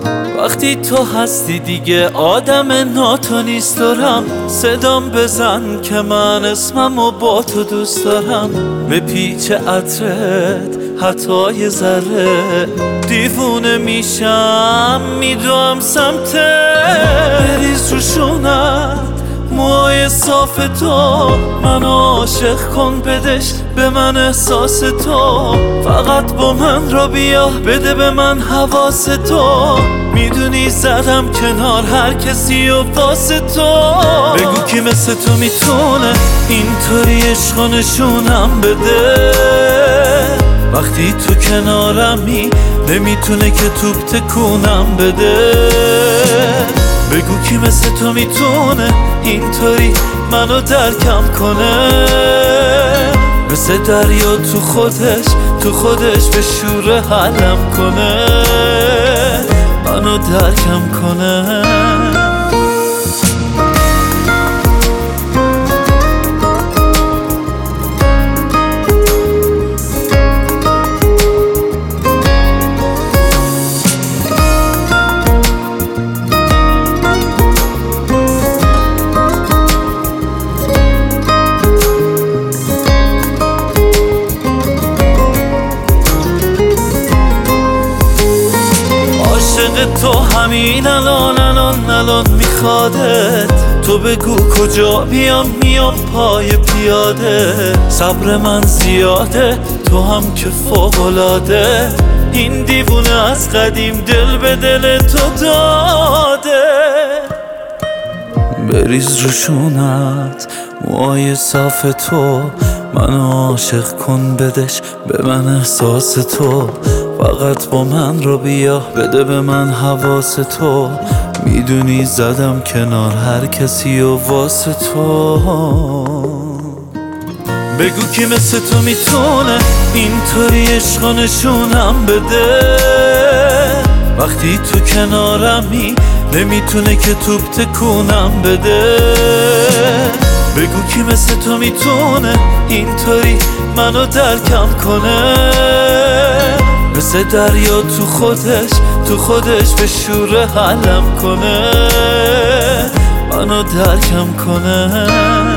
وقتی تو هستی دیگه آدم ناتو نیست دارم. صدام بزن که من اسممو با تو دوست دارم. به پیچ عطرت حتی یه ذره دیوونه میشم، میدوام سمتت. بریز رو شونت موهای صاف تو، منو عاشق کن بدش به من احساس تو. فقط با من را بیا بده به من حواس تو. میدونی زدم کنار هر کسی و واسه تو. بگو کی مثل تو میتونه اینطوری عشق و نشونم بده. وقتی تو کنارمی نمیتونه که توپ تکونم بده. بگو کی مثل تو میتونه اینطوری منو درکم کنه. مثل دریا تو خودش به شور حلم کنه. منو درکم کنه. تو همین الان میخوادت. تو بگو کجا بیام میام پای پیاده. صبر من زیاده تو هم که فوق‌العاده. این دیوونه از قدیم دل به دل تو داده. بریز رو شونت موهای صاف تو، منو عاشق کن بدش به من احساس تو. فقط با من رو بیا بده به من حواس تو. میدونی زدم کنار هر کسی و واسه تو. بگو کی مثل تو میتونه اینطوری عشق و نشونم بده. وقتی تو کنارمی نمیتونه که توپ تکونم بده. بگو کی مثل تو میتونه اینطوری منو درکم کنه. مثل دریا تو خودش به شور حلم کنه. منو درکم کنه.